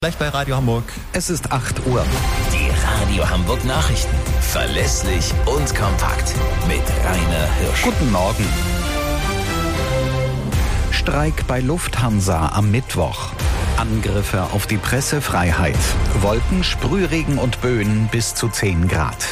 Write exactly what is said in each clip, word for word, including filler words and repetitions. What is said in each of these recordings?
Gleich bei Radio Hamburg. Es ist acht Uhr. Die Radio Hamburg Nachrichten. Verlässlich und kompakt. Mit Rainer Hirsch. Guten Morgen. Streik bei Lufthansa am Mittwoch. Angriffe auf die Pressefreiheit. Wolken, Sprühregen und Böen bis zu zehn Grad.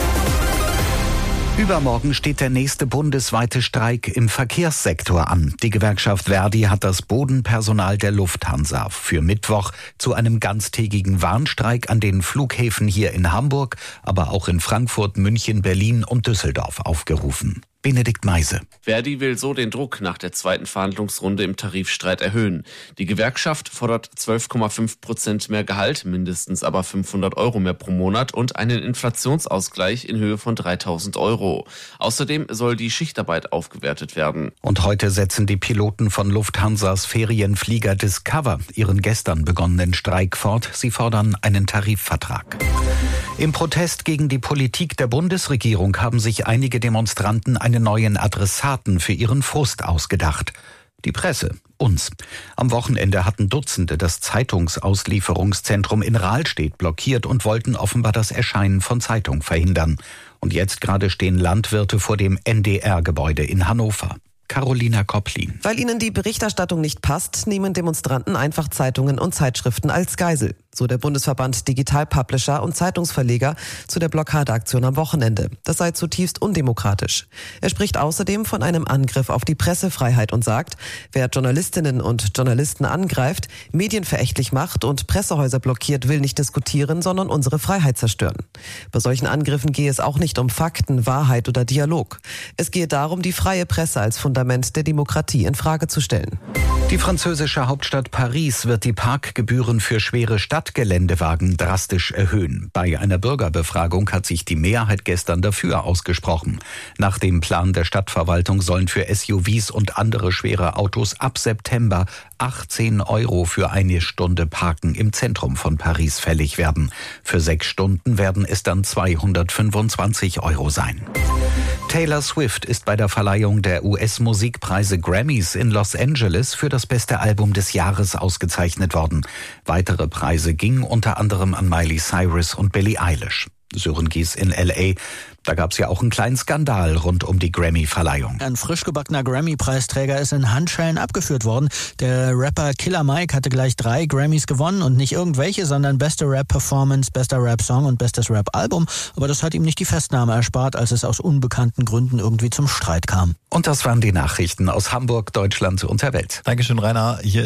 Übermorgen steht der nächste bundesweite Streik im Verkehrssektor an. Die Gewerkschaft Verdi hat das Bodenpersonal der Lufthansa für Mittwoch zu einem ganztägigen Warnstreik an den Flughäfen hier in Hamburg, aber auch in Frankfurt, München, Berlin und Düsseldorf aufgerufen. Benedikt Meise. Verdi will so den Druck nach der zweiten Verhandlungsrunde im Tarifstreit erhöhen. Die Gewerkschaft fordert zwölf Komma fünf Prozent mehr Gehalt, mindestens aber fünfhundert Euro mehr pro Monat und einen Inflationsausgleich in Höhe von dreitausend Euro. Außerdem soll die Schichtarbeit aufgewertet werden. Und heute setzen die Piloten von Lufthansas Ferienflieger Discover ihren gestern begonnenen Streik fort. Sie fordern einen Tarifvertrag. Im Protest gegen die Politik der Bundesregierung haben sich einige Demonstranten einen neuen Adressaten für ihren Frust ausgedacht. Die Presse, uns. Am Wochenende hatten Dutzende das Zeitungsauslieferungszentrum in Rahlstedt blockiert und wollten offenbar das Erscheinen von Zeitung verhindern. Und jetzt gerade stehen Landwirte vor dem N D R-Gebäude in Hannover. Carolina Kopplin. Weil ihnen die Berichterstattung nicht passt, nehmen Demonstranten einfach Zeitungen und Zeitschriften als Geisel. So der Bundesverband Digital Publisher und Zeitungsverleger zu der Blockadeaktion am Wochenende. Das sei zutiefst undemokratisch. Er spricht außerdem von einem Angriff auf die Pressefreiheit und sagt, wer Journalistinnen und Journalisten angreift, medienverächtlich macht und Pressehäuser blockiert, will nicht diskutieren, sondern unsere Freiheit zerstören. Bei solchen Angriffen gehe es auch nicht um Fakten, Wahrheit oder Dialog. Es gehe darum, die freie Presse als Fundament der Demokratie in Frage zu stellen. Die französische Hauptstadt Paris wird die Parkgebühren für schwere Stadtgeländewagen drastisch erhöhen. Bei einer Bürgerbefragung hat sich die Mehrheit gestern dafür ausgesprochen. Nach dem Plan der Stadtverwaltung sollen für S U Vs und andere schwere Autos ab September achtzehn Euro für eine Stunde Parken im Zentrum von Paris fällig werden. Für sechs Stunden werden es dann zweihundertfünfundzwanzig Euro sein. Taylor Swift ist bei der Verleihung der U S-Musikpreise Grammys in Los Angeles für das beste Album des Jahres ausgezeichnet worden. Weitere Preise gingen unter anderem an Miley Cyrus und Billie Eilish. Sören Gies in L A. Da gab es ja auch einen kleinen Skandal rund um die Grammy-Verleihung. Ein frisch gebackener Grammy-Preisträger ist in Handschellen abgeführt worden. Der Rapper Killer Mike hatte gleich drei Grammys gewonnen und nicht irgendwelche, sondern beste Rap-Performance, bester Rap-Song und bestes Rap-Album. Aber das hat ihm nicht die Festnahme erspart, als es aus unbekannten Gründen irgendwie zum Streit kam. Und das waren die Nachrichten aus Hamburg, Deutschland und der Welt. Dankeschön, Rainer. Hier